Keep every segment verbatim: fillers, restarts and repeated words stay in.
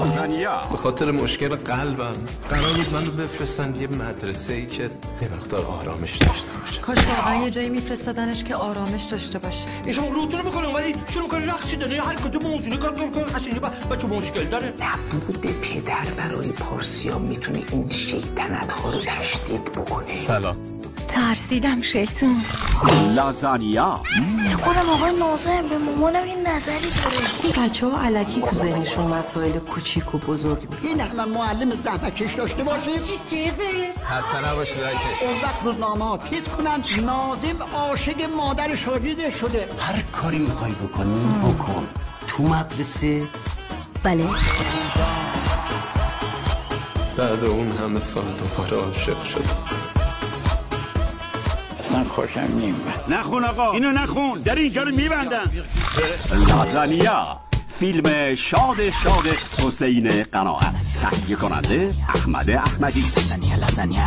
لازانیا. به خاطر مشکل قلبم قرار بود منو بفرستن یه مدرسه ای که یه مقدار آرامش داشته باشه. کاش واقعا یه جایی میفرستادنش که آرامش داشته باشه. شما روتون رو میکنه ولی شروع میکنه رقصی داره هر کدوم موضوعی کار کار کار اصلا بچه مشکل داره. نبود پدر برای پارسیا میتونه این شیطنت ها رو تشدید بکنه. سلام. ترسیدم شیطون. لازانیا. تو کنم آقای ناظم به مامانم این نظری داره. بچه ها علکی تو ذهنشون مسائل کوچیک و بزرگ میگن. این احنا معلم زحمتکش داشته باشیم. چی چیزی؟ حسن نباشی دایکش. اون وقت روزنامه تیت کنن ناظم عاشق مادر شاگرد شده. هر کاری میخوای بکنی بکن. تو مدرسه بله. بعد اون همه سال دوباره عاشق شدم. اصلا خوشم نمیاد. نخون آقا اینو نخون در اینجا رو میبندن. لازانیا فیلم شاد شاد حسین قناعت تهیه کننده احمد احمدی. لازانیا لازانیا.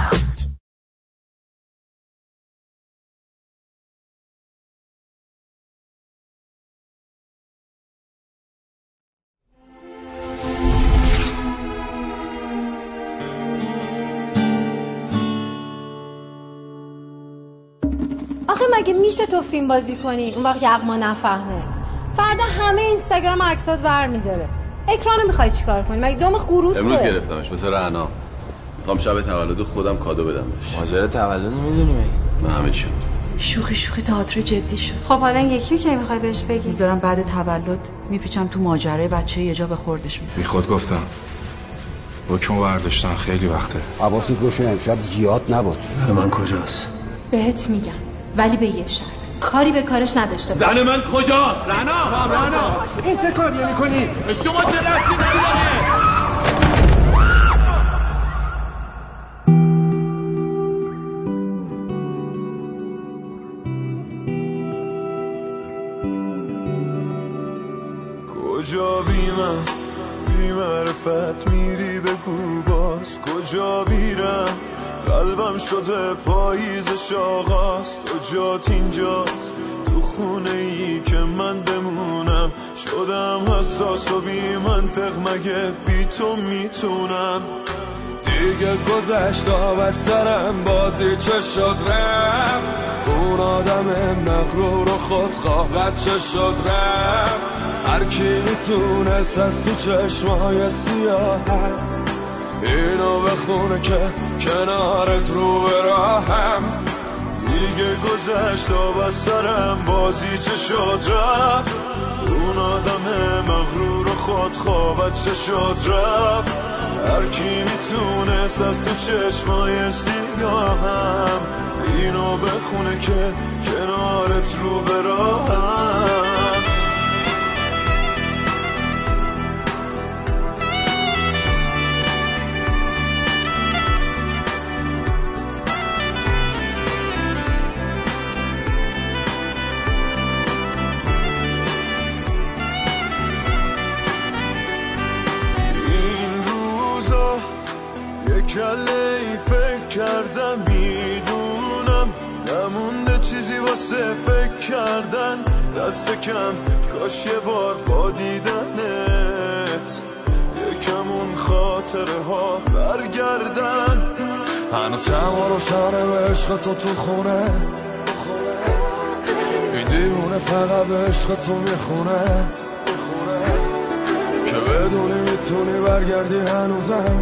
آخه مگه میشه تو فیلم بازی کنی اون وقت یغما نفهمه؟ فردا همه اینستاگرام عکسات ور میداره. اکرانو میخوای چیکار کنی؟ مگه دم خروسه؟ امروز گرفتمش مثل رعنا. میخوام شب تولد خودم کادو بدم بهش. ماجرا تولد میدونی مگه؟ من همه چی شوخی شوخی تئاتر جدی شد. خب حالا یکی که میخوای بهش بگی؟ میذارم بعد تولد میپیچم تو ماجرای بچه یه جا به خوردش میاد. بی خود گفتم حکمو برداشتن خیلی وقته. حواست باشه امشب زیاد نبازی. برای من کجاست؟ بهت میگم ولی به یه شرط. کاری به کارش نداشته باش. زن من کجاست؟ رنا رنا این چه کاریه میکنی؟ شما چه ربطی داری؟ کجا بیمم بی معرفت میری بگو باز کجا بیرم قلبم شده پاییزش آغاز تو جات اینجاست تو خونه ای که من بمونم شدم حساس و بی منطق مگه بی تو میتونم دیگه گذشت آب از سرم بازی چه شد رفت اون آدم مغرور و خودخواه بچه شد رفت هر کی میتونست از تو چشمای سیاه اینو بخونه که کنارت رو به راهم دیگه گذشت آب از سرم بازی چه شد رفت اون آدم مغرور و خودخواه بچه شد رفت هر کی میتونست از تو چشمای سیاهم اینو بخونه که کنارت رو به راهم کله ای فکر کردم میدونم نمونده چیزی واسه فکر کردن دست کم کاش یه بار با دیدنت یکم اون خاطره ها برگردن هنوز شما رو شانه به عشق تو تو خونه این دیوونه فقط به عشق تو میخونه که بدونی میتونی برگردی هنوزم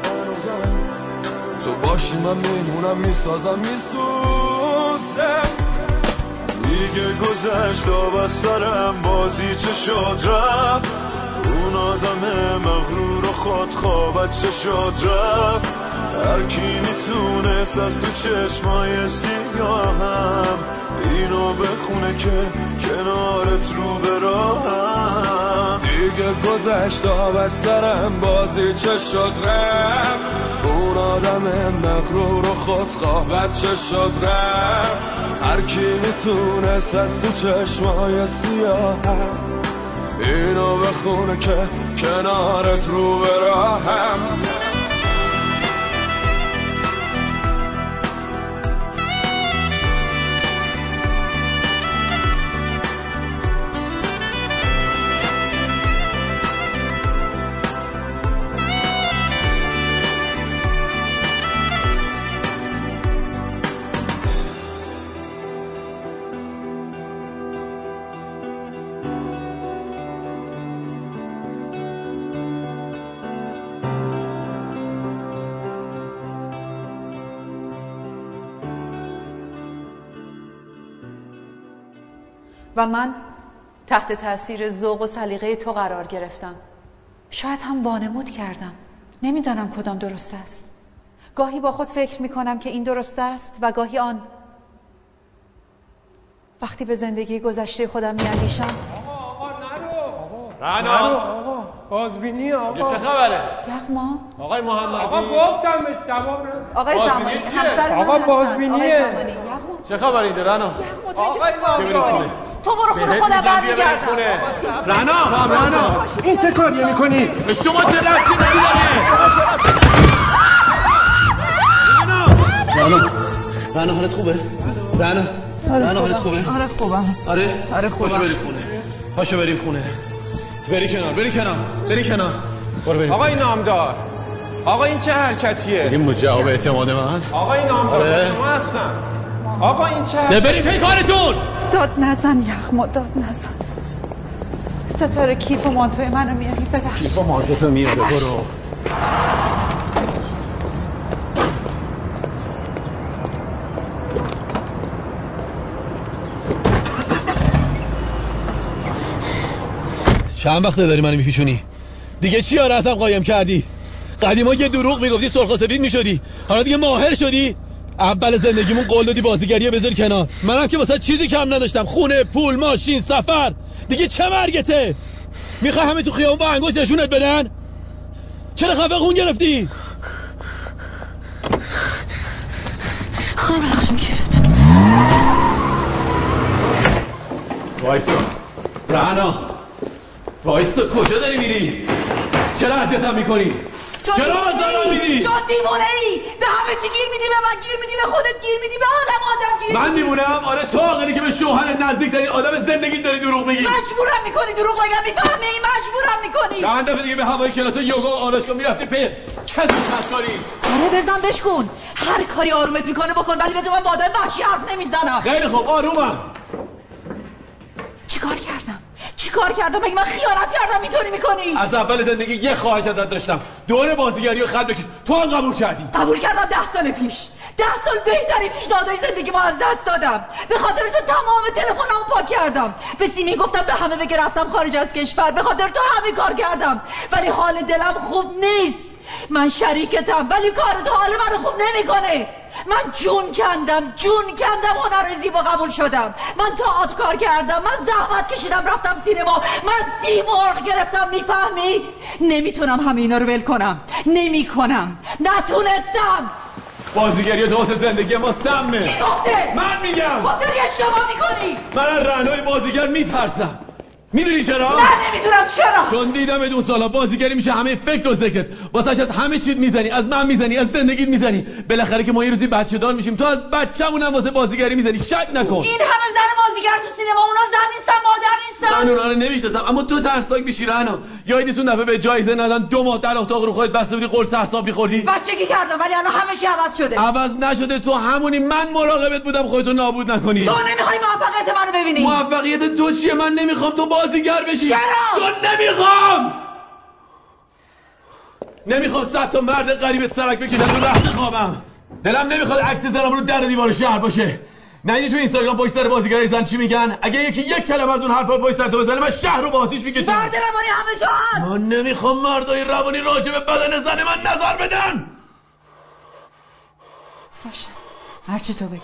تو باشی من میمونم میسازم میسوزم دیگه گذشت آب از سرم بازی چه شد رفت اون آدم مغرور و خودخواه بچه شد رفت هر کی میتونست از تو چشمای سیاهم اینو بخونه که کنارت رو به راهم دیگه گذشت آب از سرم بازی چه شد رفت اون آدم مغرور و خودخواه بچه شد رفت هر کی میتونست از تو چشمای سیاهم اینو بخونه که کنارت رو به راهم و من تحت تاثیر ذوق و سلیقه تو قرار گرفتم. شاید هم وانمود کردم. نمیدانم کدام درست است. گاهی با خود فکر میکنم که این درست است و گاهی آن. وقتی به زندگی گذشته خودم میاندیشم. رعنا آقا بازبینی آقا چه خبره؟ یغما آقای محمدی آقا گفتم به جواب آقای زمانی همسر من آقا بازبینیه چه خبره اینجا رعنا؟ آقای محمدی تو برو خونه خودم برمیگردم. رعنا رعنا این چه کاریه میکنی؟ به شما چه ربطی داری؟ رعنا رعنا رعنا حالت خوبه؟ رعنا رعنا حالت خوبه؟ آره خوبم. آره؟ آره خوبم. پاشو بریم خونه. پاشو بریم خونه. بری کنار بری کنار بری کنار برو بریم. آقای نامدار آقا این چه حرکتیه؟ این بود جواب اعتماد من. آقای نامدار آره. شما هستم. آقا این چه حرکتیه؟ بریم پی کارتون. داد نزن یغما داد نزن. ستاره کیف و مانتوی منو میاری ببخش. کیف و مانتو میاره برو. چند وقته داری منو میپیچونی؟ دیگه چی آره ازم قایم کردی؟ قدیما یه دروغ میگفتی سرخ و سفید میشدی، حالا دیگه ماهر شدی؟ اول زندگیمون قول دادی بازیگریه بذار کنار، منم که واسه چیزی کم نداشتم، خونه، پول، ماشین، سفر. دیگه چه مرگته؟ میخوای همه تو خیابون با انگشت نشونت بدن؟ چرا خفه خون گرفتی؟ خواهم بخشم کیفت. وایسا رعنا، وایسا کجا داری میری؟ چرا اذیتم میکنی؟ چرا آزارم میدی؟ تو دیوونه ای، به همه چی گیر میدی، به من گیر میدی، به خودت گیر میدی، به آدم آدم گیر من دیوونه‌ام؟ آره تو عاقلی که به شوهر نزدیک ترین آدم زندگیت داری دروغ میگی. مجبورم میکنی دروغ بگم، میفهمی؟ مجبورم میکنی. چند دفعه دیگه به هوای کلاس یوگا و آرایشگاه میرفتی پی کسی خستکاریت. آره بزن بشکن، هر کاری آرومت میکنه بکن، ولی بدون من با آدم وحشی حرف نمیزنم. خیلی خوب آرومم. چیکار کردم؟ چیکار کردم؟ مگه من خیانت کردم اینطوری میکنی؟ از اول زندگی یه خواهش ازت داشتم، دور بازیگری رو خط بکش. تو هم قبول کردی. قبول کردم ده سال پیش. ده سال بهترین پیشنهادهای زندگی ما از دست دادم. به خاطر تو تمام تلفنامو پاک کردم. به سیمی گفتم به همه بگه رفتم خارج از کشور. به خاطر تو همه کار کردم. ولی حال دلم خوب نیست. من شریکتم ولی کار تو حال منو خوب نمیکنه. من جون کندم جون کندم هنر زیبا قبول شدم. من تئاتر کار کردم، من زحمت کشیدم رفتم سینما، من سی مرغ گرفتم. میفهمی؟ نمیتونم همه اینا رو ول کنم. نمیکنم، نتونستم. بازیگری تو واسه زندگی ما سمه. کی گفته؟ من میگم. خب داری اشتباه میکنی. من از رعنای بازیگر میترسم. میدونی چرا؟ نه نمیدونم چرا. چون دیدم بدون سالا بازیگری میشه همه فکر و ذکرت، واسش از همه چیز میزنی، از من میزنی، از زندگیت میزنی. بالاخره که ما یه روزی بچه دار میشیم، تو از بچه‌مون هم واسه بازیگری میزنی. شک نکن. این همه زن بازیگر تو سینما، اونا زن نیستن، مادر نیستن. من اونا رو نمیشناسم، اما تو ترسناک میشی رعنا. یادتون دفعه به جایزه ندن دو ماه در اتاق رو خودت بسته بودی قرص اعصاب می‌خوردی؟ بچگی کردم ولی الان همه چی عوض شده. عوض نشده، تو همونی. من مراقبت بودم خودتو نابود نکنی. تو نمیخوای موفقیت منو ببینی. موفقیت تو چیه؟ من نمیخوام تو بازیگر بشی. چرا؟ چون نمیخوام. نمیخوام صد تا مرد غریب سرک بکشن تو رخت خوابم. دلم نمیخواد عکس زنم رو در دیوار شهر باشه. نه تو اینستاگرام پشت سر بازیگرای زن چی میگن؟ اگه یکی یک کلمه از اون حرفا پشت سر تو بزنه من شهر رو با آتیش میکشم. مرد روانی همه جا هست. من نمیخوام مردای روانی راجع به بدن زن من نظر بدن. باشه هر چی تو بگی.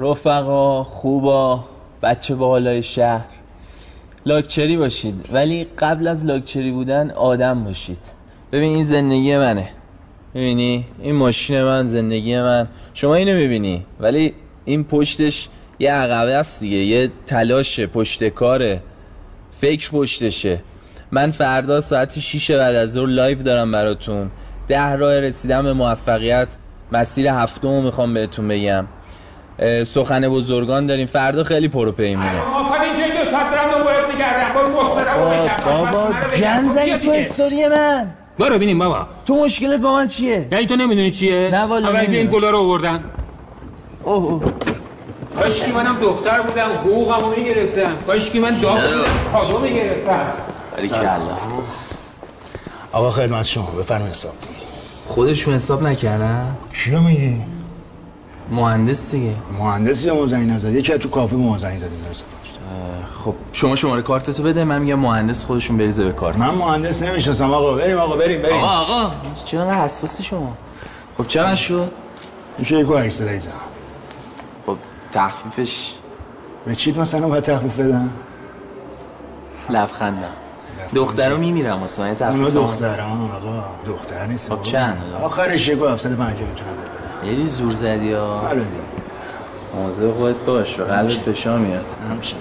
رفقا خوبا بچه باحالای شهر، لاکچری باشید ولی قبل از لاکچری بودن آدم باشید. ببین این زندگی منه، میبینی این ماشین من، زندگی من، شما اینو میبینی ولی این پشتش یه عقبه است دیگه، یه تلاشه، پشت کاره، فکر پشتشه. من فردا ساعت شیش بعد از ظهر لایو دارم براتون، ده راه رسیدم به موفقیت، مسیر هفتمو میخوام بهتون بگم. سخن بزرگان داریم، فردا خیلی پروپیمونه. ما تا اینجا دو ساعت دارم دنبالت میگردم، برو مسترا رو بابا گن زنی تو استوری من. برو ببینیم بابا تو مشکلت با من چیه؟ یعنی تو نمیدونی چیه؟ نه والا اول این گلا رو آوردن. اوه اوه کاشکی منم دختر بودم حقوقمو میگرفتم، کاشکی من داغ بودم کادو میگرفتم. باریکالله. آقا خدمت شما، بفرمایید حساب. خودشون حساب نکردن؟ کیو میگی؟ مهندس دیگه. مهندسی یا موزنی نزد؟ یکی تو کافه موزنی زده درست. خب شما شماره کارتتو بده، من میگم مهندس خودشون بریزه به کارت. من مهندس نمیشناسم آقا. بریم آقا بریم بریم. آقا آقا چرا انقدر حساسی شما؟ خب چقدر شد؟ میشه یک و هشتصد ایزم. خب تخفیفش به چیت مثلا باید تخفیف بدن؟ لبخندم. دخترا میمیرم واسه من تخفیف. اونا دختران آقا، دختر نیست. خب چند؟ آخرش یک و هفتصد و پنجاه میتونم بدم. یعنی زور زدی ها. حالا دیگه. مواظب خودت باش، به قلبت فشار میاد. همچین.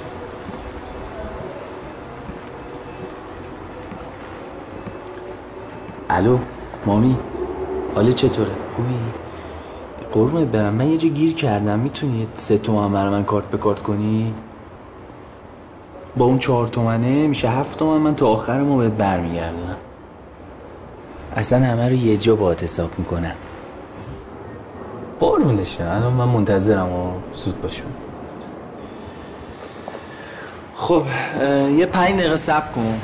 الو مامی، حالت چطوره؟ خوبی؟ قربونت برم، من یه جا گیر کردم، میتونی سه تومن برای من کارت به کارت کنی؟ با اون چهار تومنه میشه هفت تومن، من تا آخر ما بهت برمیگردونم. اصلا همه رو یه جا باهات حساب میکنم. قربونش برم، الان من منتظرم و زود باشم. خب یه پنج دقیقه صبر کن.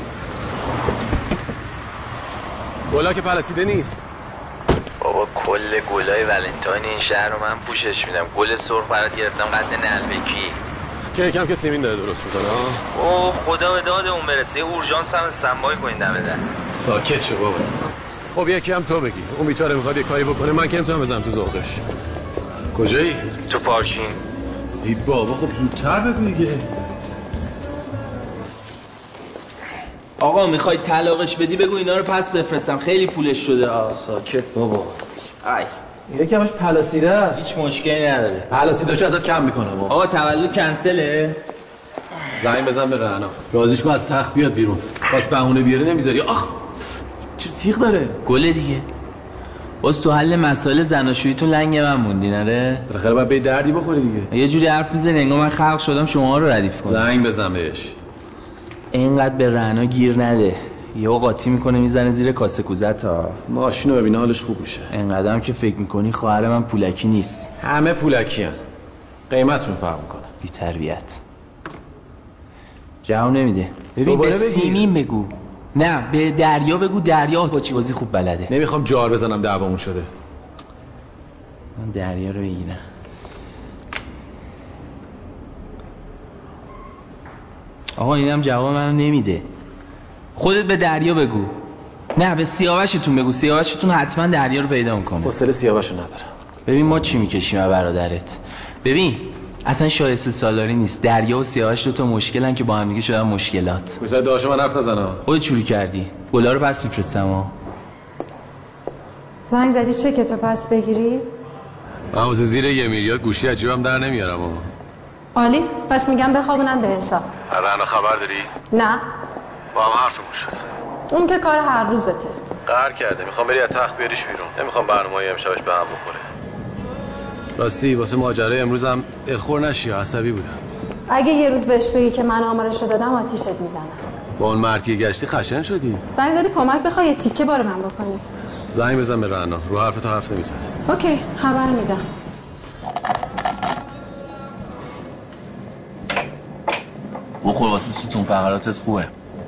گلا که پلسیده نیست بابا، کل گلای ولنتاین این شهر رو من پوشش میدم. گل سرخ برات گرفتم قد نلبکی که یکم که سیمین داره درست میکنه. اوه خدا به داد اون برسه، اورژانس هم استنبای کنین دمه در. ساکت شو بابا. خب یکی هم تو بگی، اون بیچاره میخواد یه کاری بکنه، من که نمیتونم بزنم تو ذوقش. کجایی؟ تو پارکینگ. ای بابا خب زودتر بگو دیگه. آقا میخوای طلاقش بدی بگو اینا رو پس بفرستم، خیلی پولش شده. آه. ساکت بابا. ای یکمش پلاسیده است. هیچ مشکلی نداره. پلاسیده‌اش ازت کم میکنم. آقا تولد کنسله. زنگ بزن به رعنا، رازیش کن از تخت بیاد بیرون. باز بهونه بیاره نمیذاری. آخ چه تیغ داره. گله دیگه. باز تو حل مسائل زناشوییتون لنگ من موندین. آره بالاخره باید به دردی بخوری دیگه. یه جوری حرف میزنی انگار من خلق شدم شما رو ردیف کنم. زنگ بزن بهش. اینقدر به رعنا گیر نده، یه قاطی میکنه میزنه زیر کاسه کوزت ها. ماشینو ببین حالش خوب میشه. اینقدر هم که فکر میکنی خواهر من پولکی نیست. همه پولکی هن. قیمتشون فرق میکنه. بی تربیت. جواب نمیده. ببین به سیمین بگو، نه به دریا بگو، دریا با چی بازی خوب بلده. نمیخوام جار بزنم دعوامون شده. من دریا رو بگیرم. آقا اینم جواب منو نمیده. خودت به دریا بگو. نه به سیاوشتون بگو، سیاوشتون حتما دریا رو پیدا میکنه. حوصله سیاوشو ندارم. ببین ما چی میکشیم از برادرت. ببین اصلا شایسته سالاری نیست. دریا و سیاوش دو تا مشکلن که با هم دیگه شدن مشکلات. گوشت داشو من حرف نزنم. خودت چوری کردی. گلا رو پس میفرستم ها. زنگ زدی چکتو پس بگیری؟ من واسه زیر یه میلیارد گوشی عجیبم در نمیارم. آقا عالی، پس میگم بخوابونم به حساب. رعنا خبر داری؟ نه. با هم حرفمون شد. اون که کار هر روزته. قهر کرده، میخوام بری از تخت بیاریش بیرون. نمیخوام برنامه‌ای امشبش به هم بخوره. راستی واسه ماجرای امروزم دلخور نشی، عصبی بودم. اگه یه روز بهش بگی که من آمارشو دادم آتیشت میزنم. با اون مرتی گشتی خشن شدی. زنگ زدی کمک بخوای یه تیکه بار من بکنی. زنگ بزن به رعنا، رو حرف تو حرف نمیزنه. اوکی خبر میدم. بخور واسه ستون فقراتت خوبه.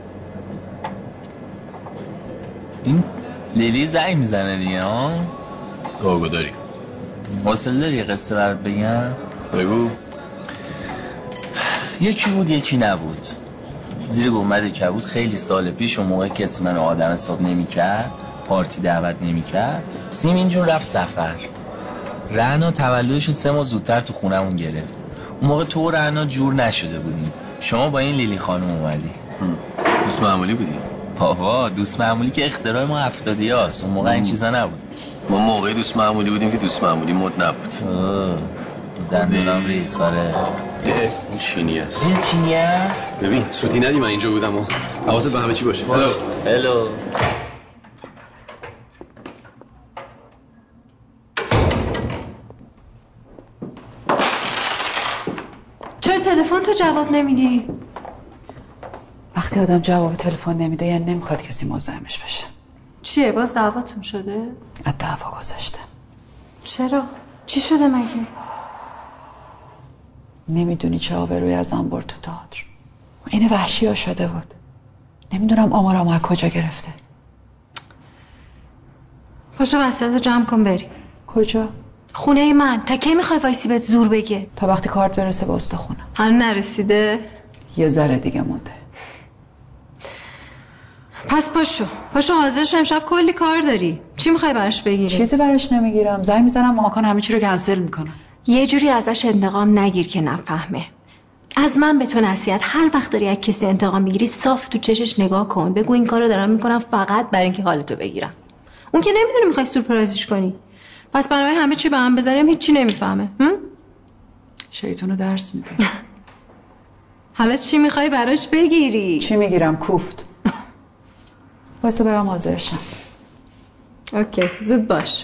این لیلی زنگ میزنه دیگه ها. گاگو داری حوصله داری یه قصه برات بگم؟ بگو. یکی بود یکی نبود. زیر گنبد کبود خیلی سال پیش، اون موقع کسی منو آدم حساب نمی کرد، پارتی دعوت نمی کرد، سیمین جون رفت سفر. رعنا تولدش سه ماه زودتر تو خونمون گرفت. اون موقع تو و رعنا جور نشده بودیم، شما با این لیلی خانم اومدی. دوست معمولی بودی؟ بابا دوست معمولی که اختراع ما هفتادی هاست، اون موقع این چیزا نبود. ما موقعی دوست معمولی بودیم که دوست معمولی مد نبود. دندونم ریخاره. این چینی است. این چینی است؟ ببین سوتی ندی من اینجا بودم و حواست به همه چی باشه. هلو هلو. چرا تلفن تو جواب نمیدی؟ وقتی آدم جواب تلفن نمیده یعنی نمیخواد کسی مزاحمش بشه. چیه باز دعواتون شده؟ از دعوا گذشته. چرا؟ چی شده مگه؟ نمیدونی چه آبروی ازم برد تو تئاتر. این وحشی ها شده بود. نمیدونم آمارم از کجا گرفته. پاشو وسایلتو جمع کن بریم. کجا؟ خونه من. تا کی میخوای وایسی بهت زور بگه؟ تا وقتی کارت برسه به استخونه. هنوز نرسیده؟ یه ذره دیگه مونده. پس پاشو پاشو حاضر شو، امشب کلی کار داری. چی میخوای براش بگیری؟ چیزی براش نمیگیرم، زنگ میزنم ماکان همه چی رو کنسل میکنم. یه جوری ازش انتقام نگیر که نفهمه. از من به تو نصیحت، هر وقت داری از کسی انتقام میگیری صاف تو چشش نگاه کن، بگو این کارو دارم میکنم فقط برای اینکه حالتو بگیرم. اون که نمیدونه میخوای سورپرایزش کنی. پس برای همه چی به هم بزنیم هیچی نمیفهمه. هم؟ شیطونو درس میده. حالا چی میخوای براش بگیری؟ چی میگیرم؟ کوفت. واسه برام حاضر شم. اوکی زود باش.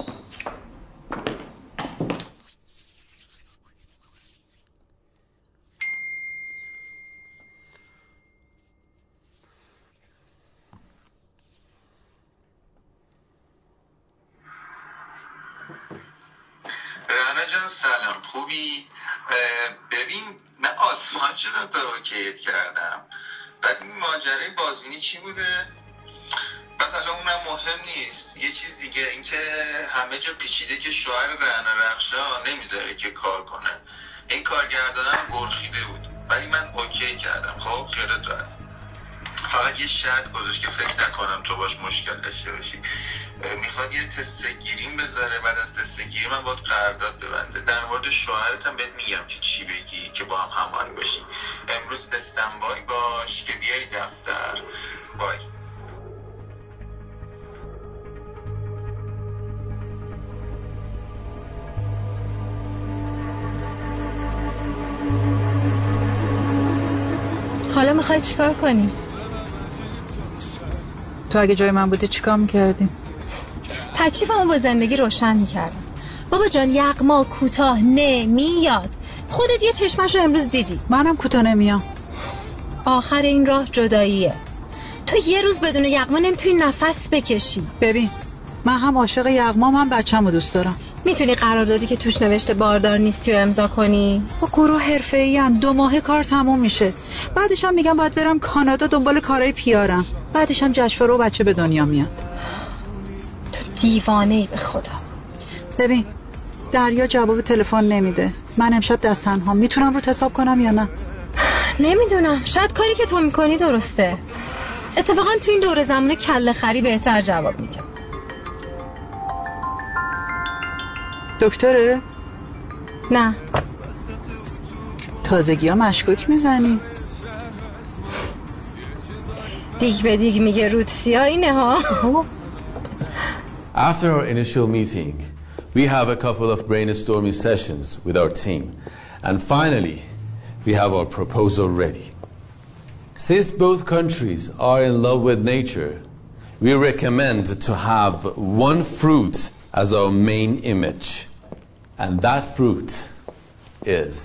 رعنا جان سلام، خوبی؟ ببین من آسمان شدم تا اوکیت کردم. بعد این ماجرای بازبینی چی بوده؟ بعد حالا اونم مهم نیست. یه چیز دیگه، اینکه همه جا پیچیده که شوهر رعنا رخشا نمیذاره که کار کنه. این کارگردانم گرخیده بود ولی من اوکی کردم. خب خیالت راحت. فقط یه شرط گذاشت که فکر نکنم تو باش مشکل داشته باشی. میخواد یه تست گیریم بذاره، بعد از تست گیریم من باید قرارداد ببنده. در مورد شوهرت هم بهت میگم که چی بگی که با هم هماهنگ باشی. امروز استنبای باش که بیای دفتر. بای. حالا میخوای چیکار کنی؟ تو اگه جای من بودی چیکار میکردی؟ تکلیفمو با زندگی روشن میکردم. بابا جان یغما کوتاه نمیاد. خودت یه چشمش رو امروز دیدی. منم کوتاه نمیام. آخر این راه جداییه. تو یه روز بدون یغما نمیتونی نفس بکشی. ببین من هم عاشق یغمام هم بچه‌مو دوست دارم. میتونی قراردادی که توش نوشته باردار نیستی و امضا کنی؟ با گروه حرفه‌ای‌ان دو ماه کار تموم میشه. بعدش هم میگم باید برم کانادا دنبال کارهای پیارم. بعدش هم جشنواره و بچه به دنیا میاد. تو دیوانه‌ای به خدا. ببین دریا جواب تلفن نمیده. من امشب دست تنها میتونم رو حساب کنم یا نه؟ نمیدونم، شاید کاری که تو میکنی درسته. اتفاقا تو این دور زمانه کله خری بهتر جواب میده. دکتره؟ نه. تازگی ها مشکوک میزنی؟ دیگ به دیگ میگه روتسی ها اینه ها. After our initial meeting, we have a couple of brainstorming sessions with our team. And finally, we have our proposal ready. Since both countries are in love with nature, we recommend to have one fruit as our main image. And that fruit is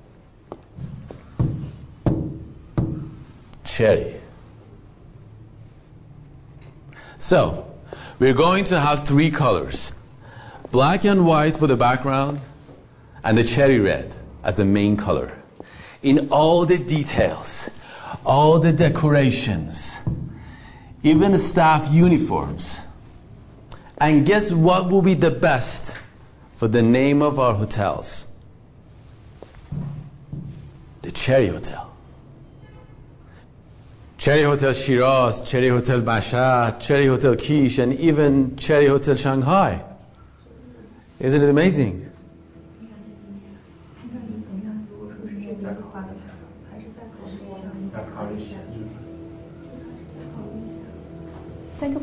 cherry. So, we're going to have three colors. Black and white for the background, and the cherry red as the main color. In all the details, all the decorations, even the staff uniforms. And guess what will be the best for the name of our hotels? The Cherry Hotel. Cherry Hotel Shiraz, Cherry Hotel Mashhad, Cherry Hotel Kish, and even Cherry Hotel Shanghai. Isn't it amazing?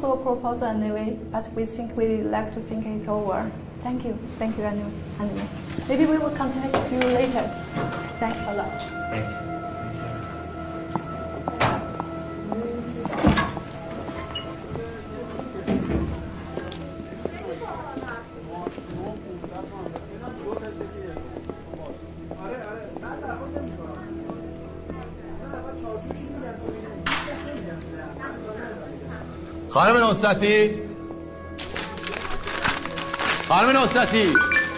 for the proposal anyway, but we think we like to think it over. Thank you. Thank you anyway. anyway. Maybe we will contact you later. Thanks a lot. Thank you. خانم نصرتی خانم نصرتی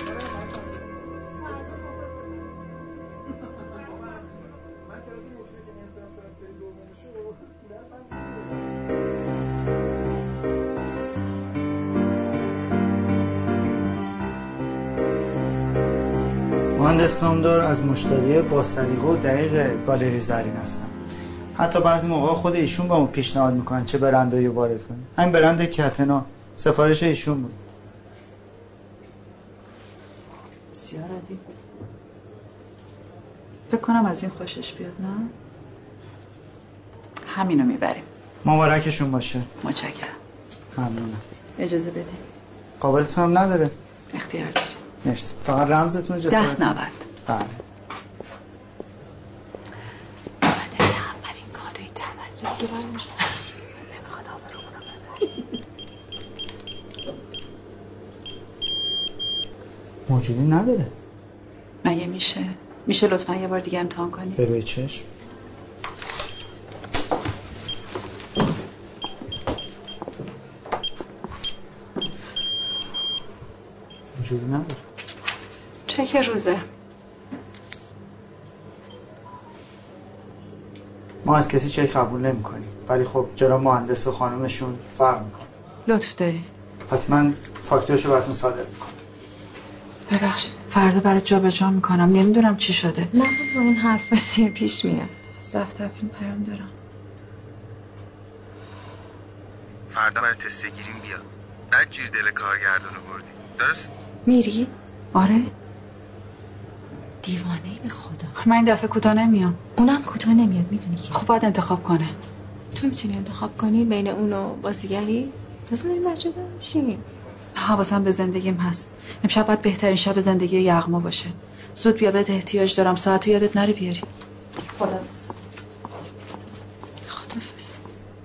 مهندس نامدار از مشتری با سلیقه و دقیق گالری زرین هستم. حتی بعضی موقع خود ایشون با ما پیشنهاد میکنن چه برندایی وارد کنیم. همین برند کتنا سفارش ایشون بود. بسیار عالی. فکر کنم از این خوشش بیاد، نه؟ همینو میبریم. مبارکشون باشه. متشکرم. ممنونم. اجازه بدید. قابلتون هم نداره. اختیار داری. مرسی. فقط رمزتون جسارت. ده نود. بله. موجودی نداره. مگه میشه؟ میشه لطفا یه بار دیگه امتحان کنی؟ به روی چشم. موجودی نداره. چک روزه. ما از کسی چک قبول نمی کنیم، ولی خب جناب مهندس و خانمشون فرق میکنه. لطف داری. پس من فاکتورشو براتون صادر میکنم. ببخشید فردا برات جابجا میکنم، نمیدونم چی شده. نه با این حرفا چیه پیش میاد. از دفتر فیلم پیام دارم. فردا برای تست گیریم بیا. بعد جیر دل کارگردانو بردی. درست؟ میری؟ آره. دیوانه‌ای به خدا. من این دفعه کوتاه نمیام. اونم کوتاه نمیاد میدونی که. خب باید انتخاب کنه. تو میتونی انتخاب کنی بین اون و بازیگری؟ تازه داری مجده میشی. حواسم به زندگیم هست. امشب باید بهترین شب زندگی یغما باشه. زود بیا، بهت احتیاج دارم. ساعتو یادت نره بیاری. خداحافظ. خداحافظ.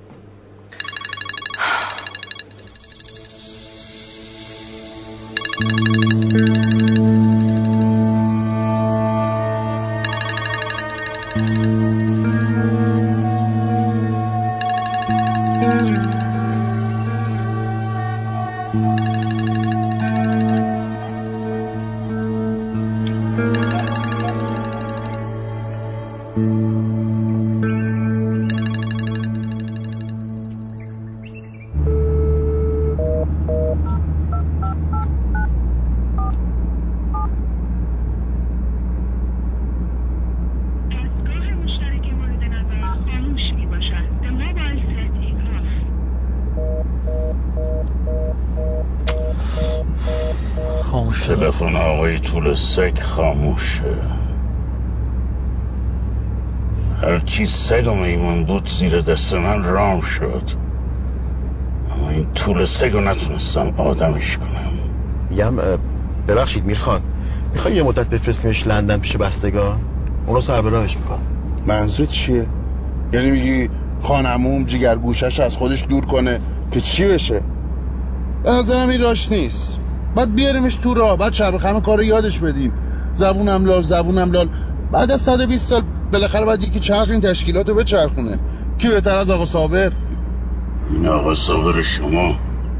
تلفن آقای طول سگ خاموشه. هرچی سگ و میمون بود زیر دست من رام شد، اما این طول سگ رو نتونستم آدمش کنم. میگم ببخشید میرخان، میخوای یه مدت بفرستیمش لندن پیش بستگان؟ اونو سر به راهش میکنم. منظورت چیه؟ یعنی میگی خانموم جگر گوشش از خودش دور کنه که چی بشه؟ به نظرم این راش نیست. بعد بیاریمش تو راه، بعد شب خم کارو یادش بدیم. زبونم لال زبونم لال. بعد از صد و بیست سال بالاخره باید یکی چرخ این تشکیلاتو بچرخونه. کی بهتر از آقا صابر؟ این آقا صابر شما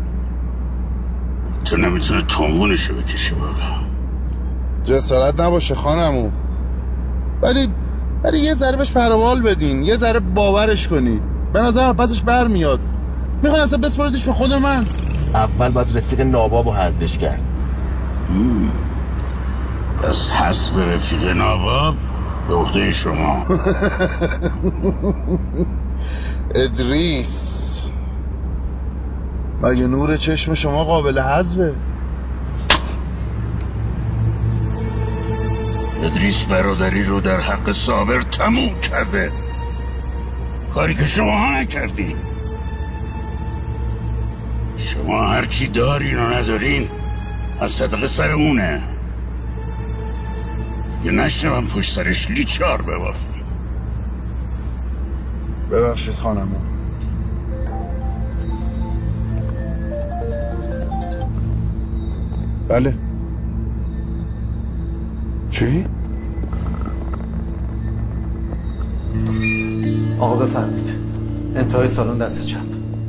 تو نمیتونه تومونشو بکشه بالا. جسارت نباشه خانمو، ولی ولی یه ذره بهش پروال بدین، یه ذره باورش کنی. به نظرم پسش برمیاد. میخوان اصلا بسپاردش به خود من. اول باید رفیق نابابو حذفش کرد. پس حذف رفیق ناباب به عهده شما. ادریس، مگه نور چشم شما قابل حذفه؟ ادریس برادری رو در حق صابر تموم کرده، کاری که شما ها نکردی. شما هرچی دارین و ندارین از صدق سر اونه که نشنوم پشت سرش لیچار ببافی. ببخشید خانمون. بله. چی؟ آقا بفرمید. انتهای سالن دست چپ.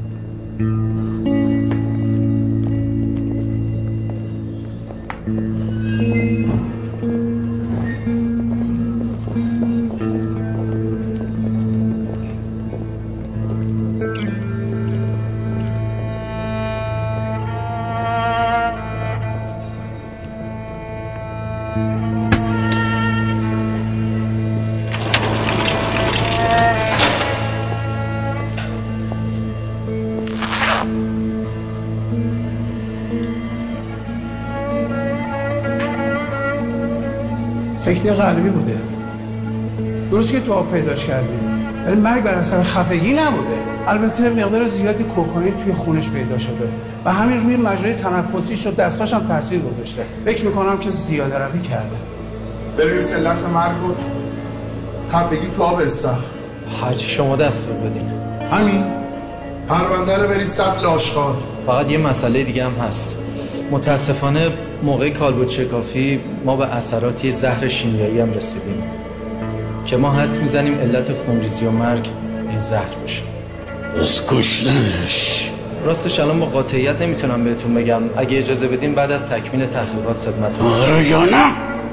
سکته قلبی بوده. درست که تو آب پیداش کردی، ولی مرگ بر اثر خفگی نبوده. البته مقدار زیادی کوکائین توی خونش پیدا شده و همین روی مجرای تنفسیش و دستاش هم تاثیر گذاشته. فکر میکنم که زیاده روی کرده. بنویس علت مرگ رو. خفگی تو آب استخر. هرچی شما دستور بدین. همین. پرونده رو بری سطل آشغال. فقط یه مسئله دیگه هم هست. متاسفانه موقع کالبد شکافی ما به اثرات زهر شیمیایی هم رسیدیم که ما حدس میزنیم علت خونریزی و مرگ این زهر باشه. بس کشتنش. راستش الان با قاطعیت نمیتونم بهتون بگم. اگه اجازه بدین بعد از تکمیل تحقیقات خدمتتون. آره یا نه؟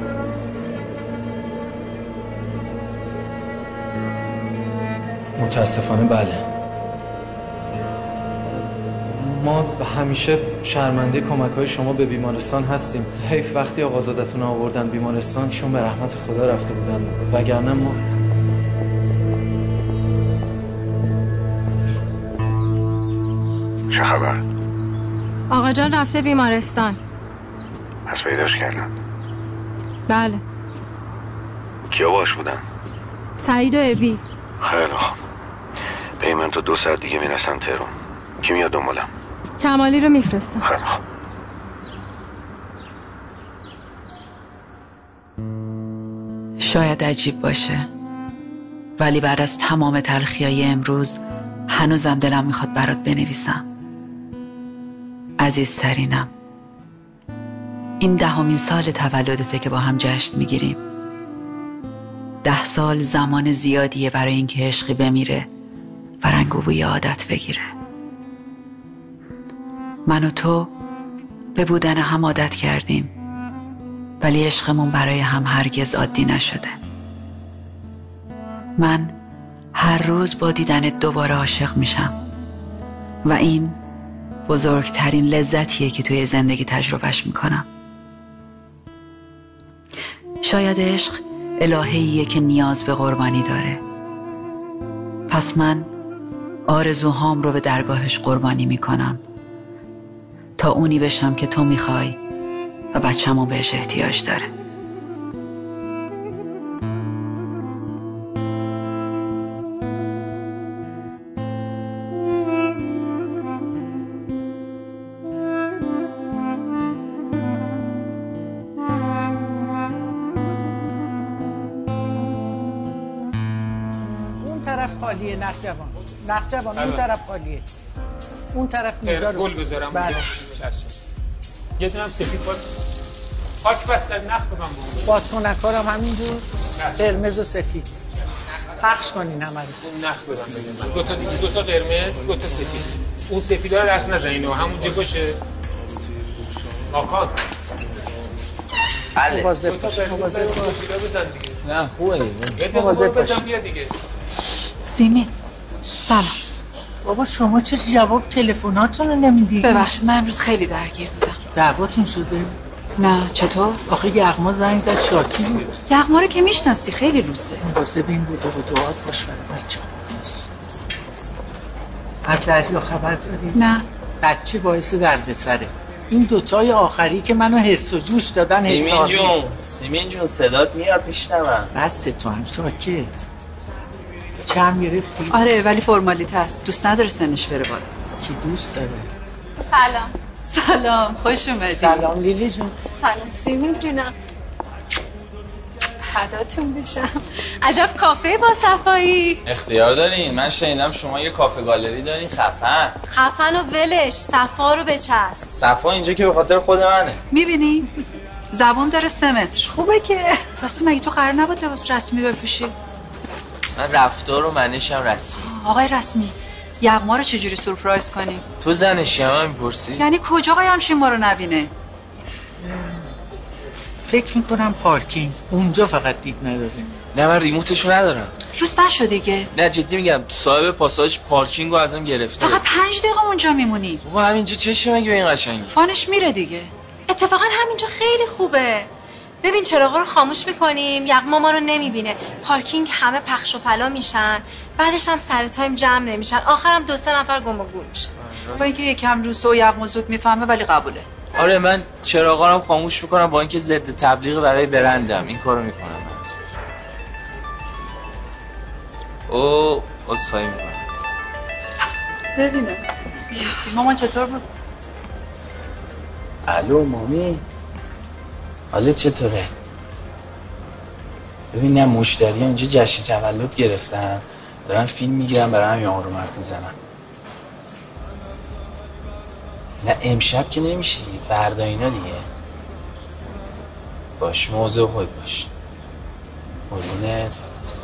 متاسفانه بله. ما همیشه شرمنده کمک‌های شما به بیمارستان هستیم. حیف وقتی آقازادتون آوردن بیمارستان چون به رحمت خدا رفته بودن، وگرنه ما چه خبر؟ آقا جان رفته بیمارستان. پس پیداش کردن؟ بله. کیا باش بودن؟ سعید و ابی. خیلی خوب. به من تا دو ساعت دیگه میرسم تهران. کی میاد دنبالم؟ کمالی رو میفرستم. خیلی خوب. شاید عجیب باشه، ولی بعد از تمام تلخیای امروز هنوزم دلم میخواد برات بنویسم. عزیزترینم، این دهمین سال تولدته که با هم جشن میگیریم. ده سال زمان زیادیه برای اینکه عشقی بمیره و رنگ و بوی عادت بگیره. من و تو به بودن هم عادت کردیم، ولی عشقمون برای هم هرگز عادی نشده. من هر روز با دیدنت دوباره عاشق میشم و این بزرگترین لذتیه که توی زندگی تجربهش میکنم. شاید عشق الهیه که نیاز به قربانی داره، پس من آرزوهام رو به درگاهش قربانی میکنم تا اونی بشم که تو میخوای و بچه‌مو بهش احتیاج داره. اون طرف خالیه. نخجوان نخجوان اون طرف خالیه. اون طرف میذارم گل بذارم. بله. یه دونم سفید باید خاک بستن نخ به من بگو. بادکنکارم همینجور قرمز و سفید پخش کنین همه رو. اون نخ بزن. دو تا دیگه، دو تا قرمز، دو تا سفید. اون سفیدا رو درس نزنین و همونجا باشه. ماکان بله. دو تا قرمز بزن دیگه. نه خوبه. یه دونه بزن بیا دیگه. سیمی سلام. بابا شما چه جواب تلفناتون رو نمیدید؟ ببخشید من امروز خیلی درگیر بودم. دعواتون شده؟ نه چطور؟ آخه یغما زنگ زد شاکی بود. یغما رو که میشناسی خیلی روسه. واسه بین بوده و دعات باش برای بچه از دریا خبر داری؟ نه. بچه باعث دردسره. این دوتای آخری که منو حس و جوش دادن حسابی. سیمین جون سیمین جون صدات میاد میشنوم. بس تو هم ساکت. کم گرفتی؟ آره ولی فرمالیته است. دوست نداره سنش بره بالا. کی دوست داره؟ سلام. سلام، خوش اومدی. سلام لیلی جون. سلام سیمین جونم. فداتون بشم. عجب کافه با صفایی. اختیار دارین. من شنیدم شما یه کافه گالری دارین خفن. خفن و ولش، صفا رو بچسب. صفا اینجا که به خاطر خود منه. میبینی؟ زبون داره سه متر. خوبه که. راستی مگه تو قرار نبود لباس رسمی بپوشی؟ من رفتار و منشم رسمی. آقای رسمی، یغما رو چجوری سورپرایز کنیم؟ تو زنشی هم میپرسی؟ یعنی کجا قیمشین ما رو نبینه؟ فکر میکنم پارکینگ اونجا فقط دید نداریم. نه من ریموتشو ندارم. روز نشو دیگه. نه جدی میگم صاحب پاساژ پارکینگ رو ازم گرفته. فقط پنج دقیقه اونجا میمونی. بابا همینجا چشه مگه به این قشنگی؟ فانش میره دیگه. اتفاقا همینجا خیلی خوبه. ببین چراغا رو خاموش میکنیم، یغما ما رو نمیبینه. پارکینگ همه پخش و پلا میشن، بعدش هم سر تایم جمع نمیشن، آخرم دو سه نفر گم و گور میشن. با اینکه یکم روسو و یغما زود میفهمه ولی قبوله. آره من چراغا رو خاموش میکنم با اینکه ضد تبلیغ برای برندم این کارو میکنم. من او عذرخواهی میکنم. ببینم. مرسی. مامان چطور بود؟ الو مامی. حالت چطوره؟ ببین نه مشتری ها اینجا جشن تولد گرفتن، دارن فیلم میگیرن برای همین آقا رو مرد میزنن. نه امشب که نمیشه دیگه، فردا اینا دیگه. باش موضوع خود باش. قربونت.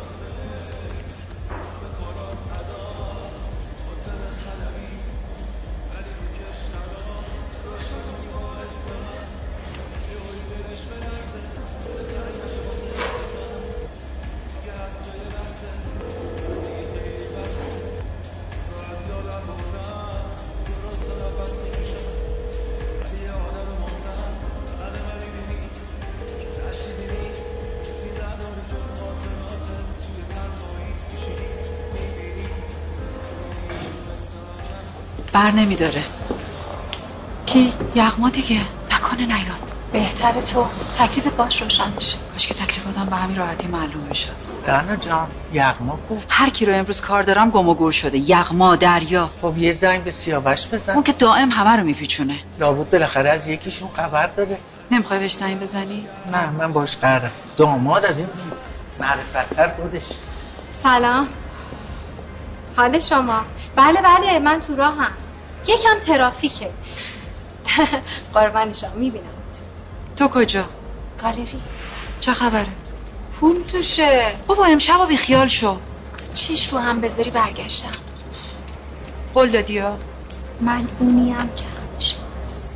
بر نمیداره. کی؟ یغما دیگه. نکنه نیاد. بهتره تو تکلیفت باش روشن میشه. کاش که تکلیفاتم به همین راحتی معلوم میشد. دانا جان یغما کو؟ هر کی رو امروز کار دارم گم و گور شده. یغما، دریا. خب یه زنگ به سیاوش بزن. اون که دائم همه رو میپیچونه. لابد بالاخره از یکیشون خبر داره. نمیخوای بهش زنگ بزنی؟ نه من باش قرارم. داماد از این معرفت‌تر خودش. سلام. حال شما؟ بله بله من تو راهم. یکم ترافیکه. قربان شما میبینم تو. تو کجا؟ گالری. چه خبره؟ پول توشه. بابا امشب بی خیال شو. چیش رو هم بذاری برگشتم. قول دادی ها؟ من اونیم که همیشه هست.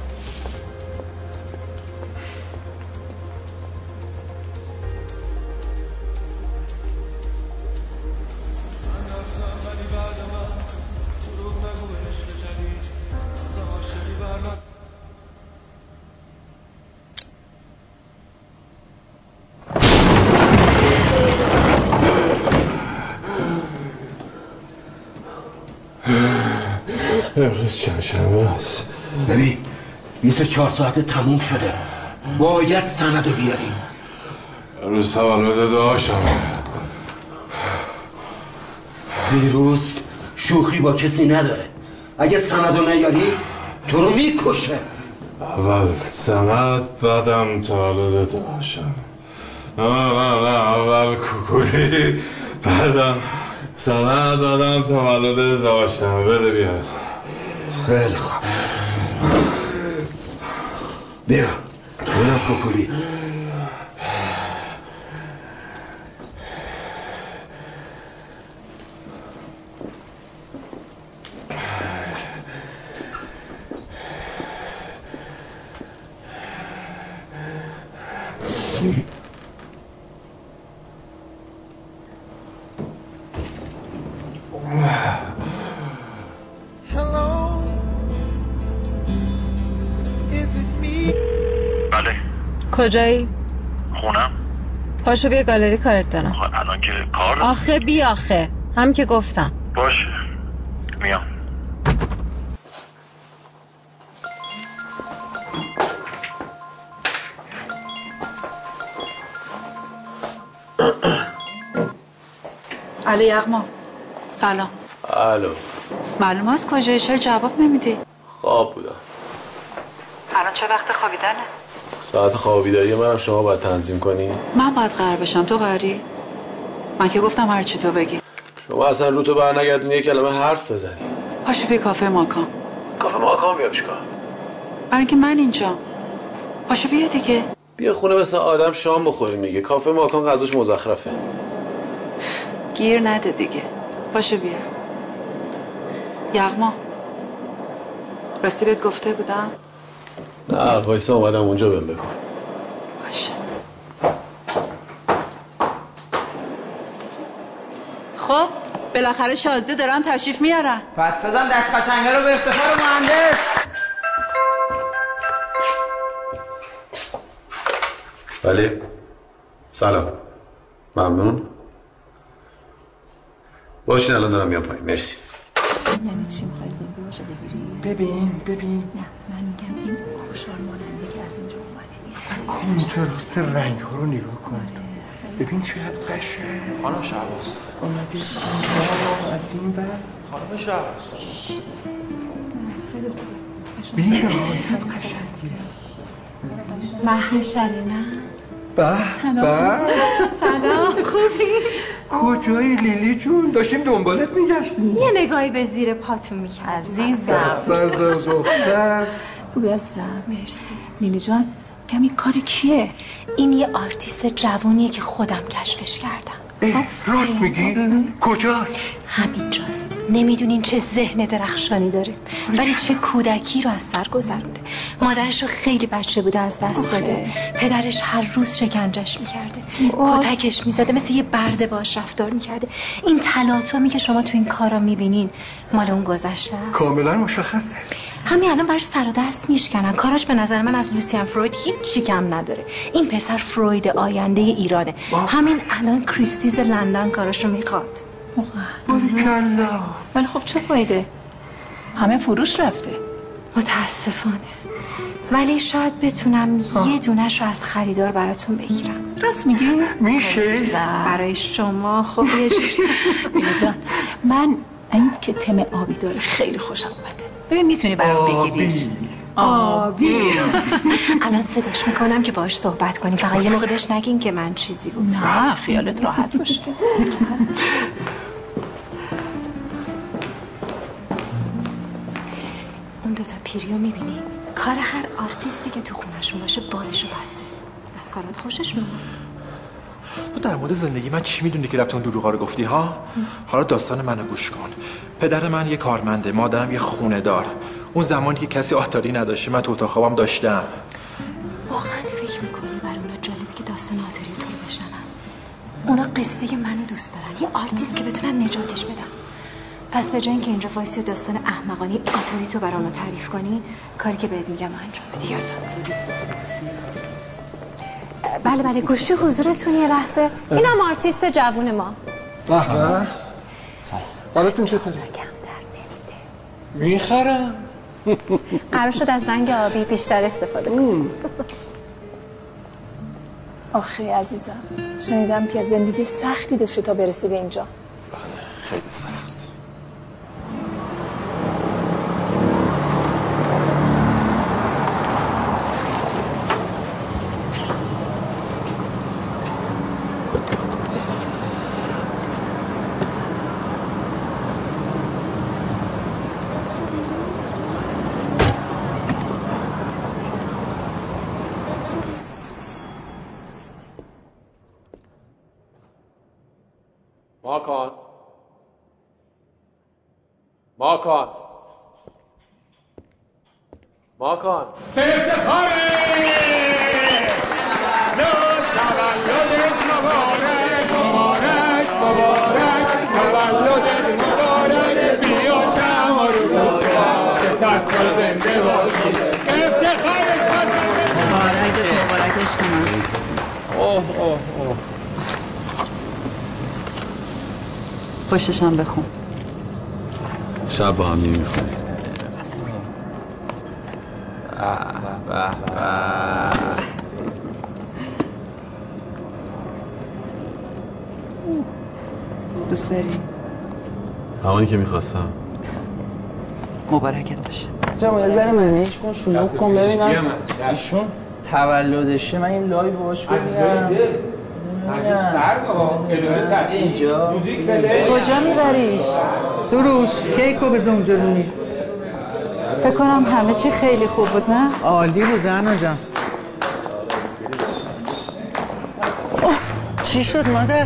امروز چند شنبه است؟ ببین بیست و چهار ساعت تموم شده، باید سندو بیاریم. امروز تولد داشتم. فیروز شوخی با کسی نداره، اگه سندو نیاری تو رو میکشه. اول سند بعدم تولد داشتم. نه نه نه اول کوکولی بعدم سند بعدم تولد داشتم. بده بیاد. خیلی خوب بیا بودم کوکولی. کجایی؟ خونم. پاشو بیا گالری کارت دارم. الان که کار؟ آخه بیا آخه هم که گفتم. باشه میام. الو یغما. سلام. الو. معلوم است کجایی؟ چرا جواب نمیدی؟ خواب بودم. الان چه وقت خوابیدنه؟ ساعت خوابیداری منم شما باید تنظیم کنی. من باید قرار بشم، تو قراری؟ من که گفتم هر چی تو بگی. شما اصلا رو تو برنگردونی یه کلمه حرف بزنی. پاشو بیا کافه ماکان. کافه ماکان بیام چیکار؟ برای اینکه من اینجام. پاشو بیا دیگه. بیا خونه مثل آدم شام بخوریم دیگه. کافه ماکان غذاش مزخرفه. گیر نده دیگه. پاشو بیا. یغما راستی بهت گفته بودم؟ نه وایسا اومدم اونجا بهم بگو. باشه. خب بالاخره شازده دارن تشریف میارن. پس بزن دست قشنگه رو به افتخار مهندس. بله سلام ممنون. باشین الان دارم میام پایین. مرسی. یعنی چی میخوای زنده باشه بگیری؟ ببین ببین نه من میگم این آبشار ماننده که از اینجا اومده نیست. کنتراست رنگ ها رو نگاه کن. ببین چقدر قشنگ. خانم شهباز اومدی از این بر خانم شهباز خیلی خوبه. ببین نهایت قشنگیه. مهد شلینا. به به سلام خوبی؟ کجایی لیلی جون؟ داشتیم دنبالت میگشتیم. یه نگاهی به زیر پاتون میکرد عزیزم. دختر خوبی هستم. مرسی. لیلی جان کمی کار کیه؟ این یه آرتیست جوونیه که خودم کشفش کردم. راست میگی؟ کجاست؟ همینجاست. نمیدونین چه ذهن درخشانی داره ولی چه کودکی رو از سر گذرونده. مادرش رو خیلی بچه بوده از دست داده. پدرش هر روز شکنجش میکرده، کتکش میزده، مثل یه برده باش رفتار میکرده. این تلاطمی که شما تو این کارا میبینین مال اون گذشته است. کاملا مشخصه. همین الان براش سر و دست میشکنن. کارش به نظر من از لوسیان فروید هیچ کم نداره. این پسر فروید آینده ایرانه. همین الان کریستیز لندن کاراشو میخواد. باریکلا. ولی خب چه فایده؟ همه فروش رفته. متاسفانه ولی شاید بتونم آه. یه دونه‌شو از خریدار براتون بگیرم. راست میگی؟ میشه؟ برای شما خب یه جوری. بینا جان من این که تم آبی داره خیلی خوشم اومده. ببین میتونی برام بگیریش. آبی. الان صداش میکنم که باهاش صحبت کنیم. فقط یه موقع بهش نگین که من چیزی گفتم. نه خیالت راحت باشه. اون دوتا پیریو میبینی؟ کار هر آرتیستی که تو خونشون باشه بارشو بسته. از کارات خوشش میاد. تو در مورد زندگی من چی میدونی که رفتی اون دروغا رو گفتی ها؟ حالا داستان منو گوش کن. پدر من یه کارمنده، مادرم یه خونه دار. اون زمانی که کسی آتاری نداشته من تو اتاق خوابم داشتم. واقعا فکر میکنی برای اونا جالبه که داستان آتاری تو رو بشنن؟ اونا قصه منو دوست دارن، یه آرتیست که بتونن نجاتش بدن. پس به جای اینکه اینجا وایسی و داستان احمقانی آتاری تو برای اونا تعریف کنی، کاری که بهت میگم انجام بدی. یالا. بله بله گوشی حضورتون یه لحظه. اینم آرتیست جوون ما. به به. براتون چطوره؟ میخرم. قرار شد از رنگ آبی بیشتر استفاده کنم. آخه عزیزم شنیدم که زندگی سختی داشتی تا برسی به اینجا. بله خیلی سخت. ماکان ماکان ماکان به افتخار تولدت مبارک مبارک مبارک تولدت مبارک بیا شما رو بود که صد سال زنده باشی افتخارش باشی مبارکت مبارکش کنم. اوه اوه اوه پشتشم بخون. شب با هم نمیخونیم. دوست داری؟ همانی که میخواستم. مبارکت باشه. مرجان یه ذره منیش کن شلوغ کن ببینم ایشون تولدشه. من این لایو باش ببینم. هرچه سرد آقا اینجا کجا میبریش؟ سروش کیکو بذار اونجا رو نیست. فکر کنم همه چی خیلی خوب بود نه؟ عالی بود رنا جان. چی شد مادر؟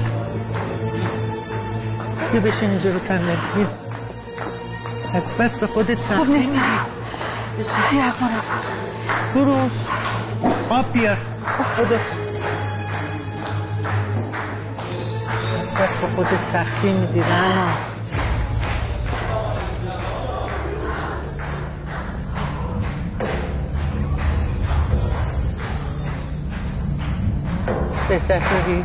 بیا بشین اینجا رو صندلی. بیا از بس به خودت سختی. خوب نیستم. یقم رفت. سروش آب بیار. خدا از بس به خودت سختی میدی رنا. بهتر شدی؟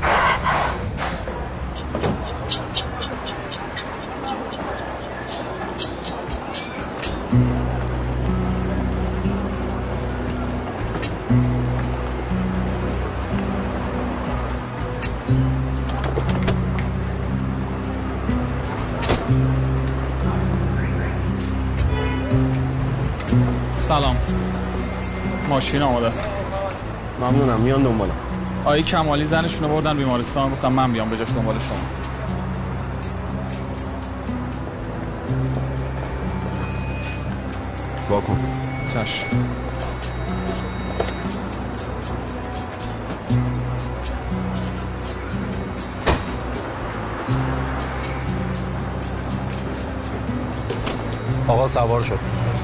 سلام. ماشین آماده است. ممنونم. میان دنبالم. آقای کمالی زنشونو بردن بیمارستان، گفتم من بیام به جاش دنبال شما. واکن. چشم. آقا سوار شد.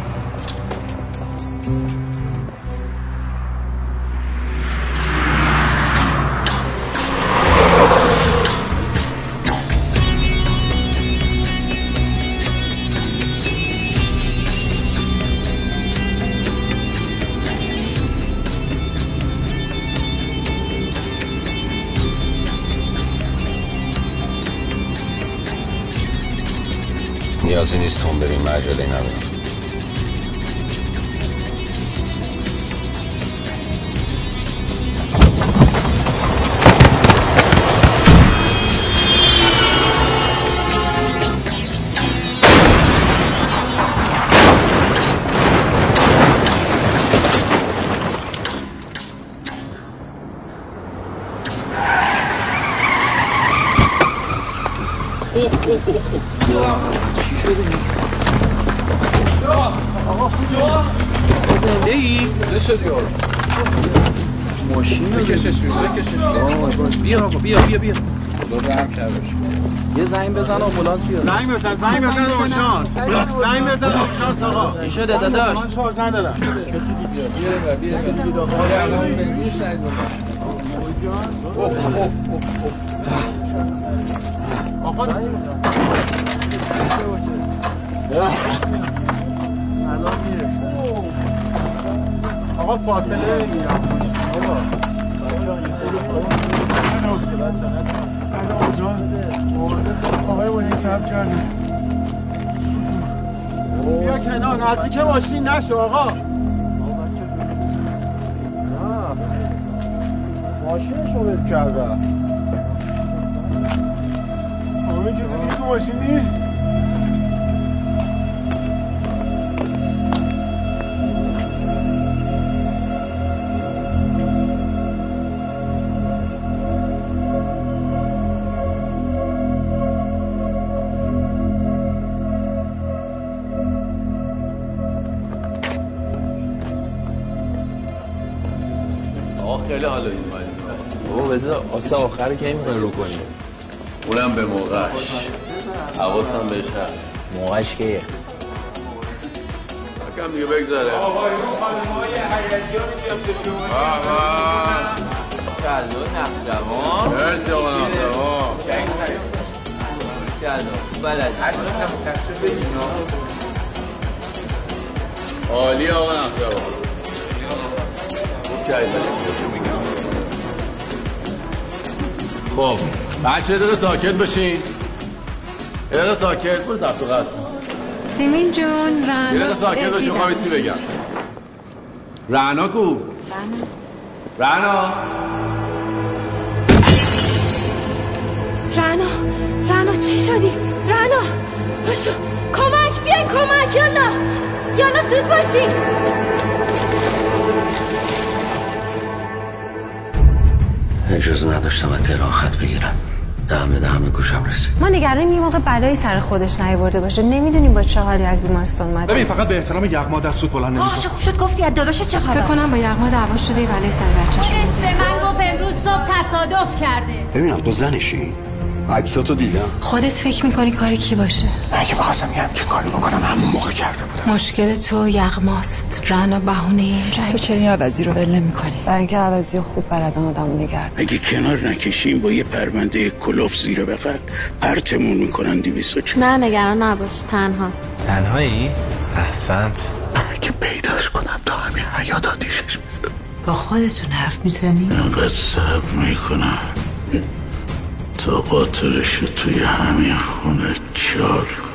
نیازی نیست تون بریم، مجالی ندارم. چی شده؟ آقا زنده ای؟ چه شدی آقا؟ ماشین بکشش بکشش. بیا آقا بیا بیا بیا. خدا رحم کرده باشه. یه زنگ بزن آمبولانس بیاد. زنگ بزن زنگ بزن آمبولانس. زنگ بزن آمبولانس آقا. این شده داداش. من شارژ ندارم. کسی دیگه بیا بیا بیا. آقا الان بنزین شارژ آقا الان میره. آقا فاصله بگیرم. آقا آقای اونی کم کردیم. بیا کنار نزدیک ماشین نشو آقا. ماشینشو بید کردم. آقا کسی دیگه تو ماشین نیست؟ خیلی حالا این باید بابا بذار آسه آخر رو که میخوای رو کنیم. اونم به موقعش. حواسم بهش هست. موقعش که یکم دیگه بگذاره. آقا این خانم‌های هیجانی که هم تو شما کلو نخجوان. مرسی آقا نخجوان. کلو بلد هر چی هم کسته بگیم. عالی آقا نخجوان. خب بچه دقیقه ساکت باشین. دقیقه ساکت برو ضبط و قطع. سیمین جون رعنا دقیقه ساکت باشین. میخوام چی بگم. رعنا کو؟ رعنا رعنا رعنا چی شدی؟ رعنا پاشو کمک بیاین کمک یالا یالا زود باشی. اجازه نداشتم از تهران خط بگیرم. دم به همه گوشم رسید. ما نگرانیم یه موقع بلایی سر خودش نیاورده باشه. نمیدونیم با چه حالی از بیمارستان اومده. ببین فقط به احترام یغما دست سود بلند نمی‌کنه. آه چه خوب شد گفتی از داداش چه خبر؟ فکر کنم با یغما دعوا شده یه بلایی سر بچه‌ش خودش به من گفت امروز صبح تصادف کرده. ببینم تو زنشی؟ عکساتو دیدم. خودت فکر میکنی کاری کی باشه؟ من که بخواستم یه همچین کاری بکنم همون موقع کرده بودم. مشکل تو یغماست. رنا بهونه این جنگ. تو چرا این عوضی رو ول نمی‌کنی؟ برای اینکه عوضی خوب بلدن آدمو نگرد. اگه کنار نکشیم با یه پرونده کلوف زیر بغل پرتمون میکنن دویست و چهار. نه نگران نباش تنها. تنهایی؟ احسنت. اگه پیداش کنم تا همین حیات آتیشش میزنم. با خودتون حرف میزنی؟ انقدر صبر میکنم تا قاتلش توی همین خونه چال کنم.